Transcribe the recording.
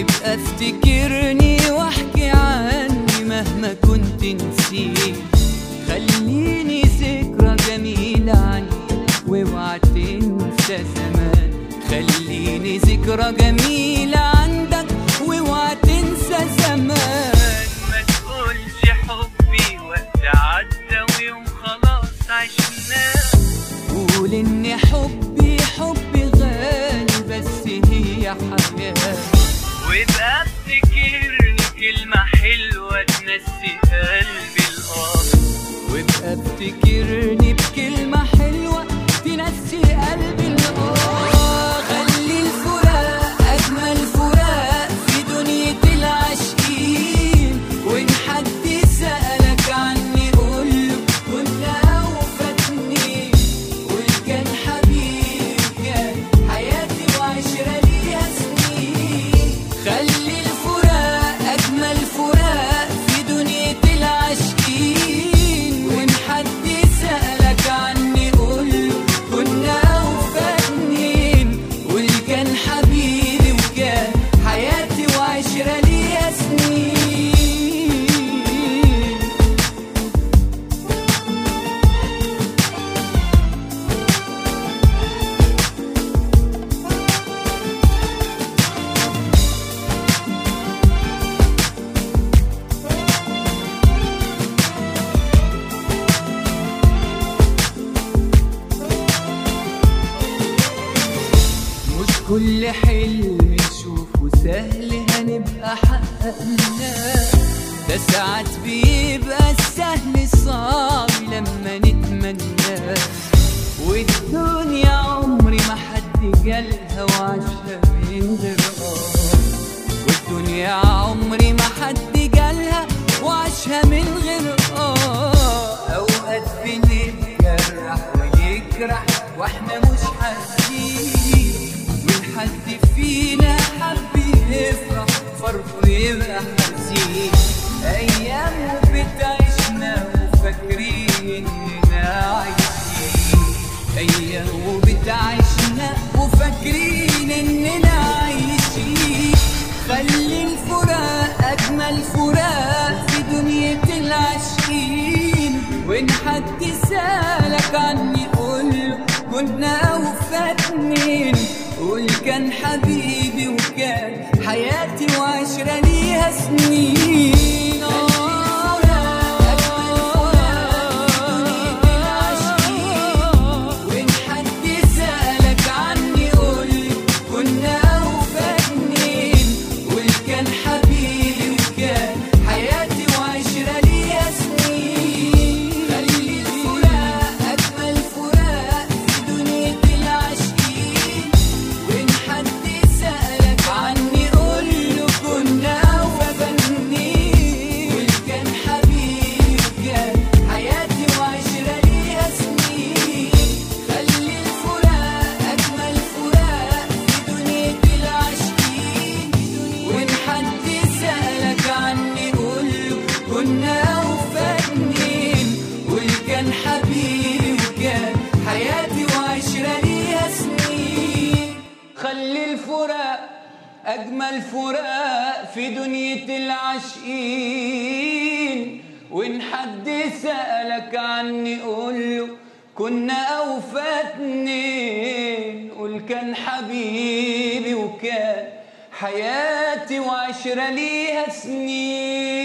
وابقى افتكرني واحكي عني مهما كنت نسيت. خليني ذكرى جميلة عني واوعى تنسى زمان. خليني ذكرى جميلة عندك واوعى تنسى زمان. ما تقولش حبي وقت عدى ويوم خلاص عشناه. قول ان حبي غالي بس هي حياة. وابقى افتكرني كلمة حلوة تنسي قلبي القاسي. وابقى افتكرني بكلمة حلوة تنسي قلبي القاسي. خلي الفراق أجمل فراق في دنيا العاشقين. وإن حد سألك عني قوله كنت أوفى اتنين. قول كان حبيبي كان حياتي وعشرة ليها سنين. خلي الفراق أجمل فراق في دنيا العاشقين. وإن حد سألك عني قوله كنا أوفى اتنين. قول كان حبيبي وكان حياتي وعشرة ليها سنين. مش كل حلم نشوفه سهل هنبقى حققناه. ده ساعات بيبقى السهل صعب لما نتمناه. والدنيا عمري ما حد جالها وعاشها من غير والدنيا عمري ما حد جالها وعاشها من غير اوقات بنتجرح ونجرح واحنا مش حاسين. والحد فينا حب يفرح فرحه يبقى حزين. ايام وبتعيشنا وفاكرين اننا عايشين. ايام وبتعيشنا وفاكرين اننا عايشين. خلي الفراق اجمل فراق في دنيا العاشقين. وان حد سالك عني قوله كنا اوفى اتنين. قول كان حبيبي وكان حياتي وعشرة ليها سنين. وإن حد سألك عني قول كنا أوفى اتنين. قول كان حبيبي وكان حياتي وعشرة ليها سنين. خلي الفراق أجمل فراق في دنيا العاشقين. وإن حد سألك عني قول له كنا أوفى اتنين. قول كان حبيبي وكان حياتي وعشرة ليها سنين. خلي الفراق أجمل فراق في دنيا العاشقين. وإن حد سألك عني قول له كنا أوفى اتنين. قول كان حبيبي وكان حياتي وعشرة ليها سنين. خلي الفراق أجمل فراق في دنيا العاشقين. وإن حد سألك عني قول له كنا أوفى اتنين. قول كان حبيبي وكان حياتي وعشرة ليها سنين.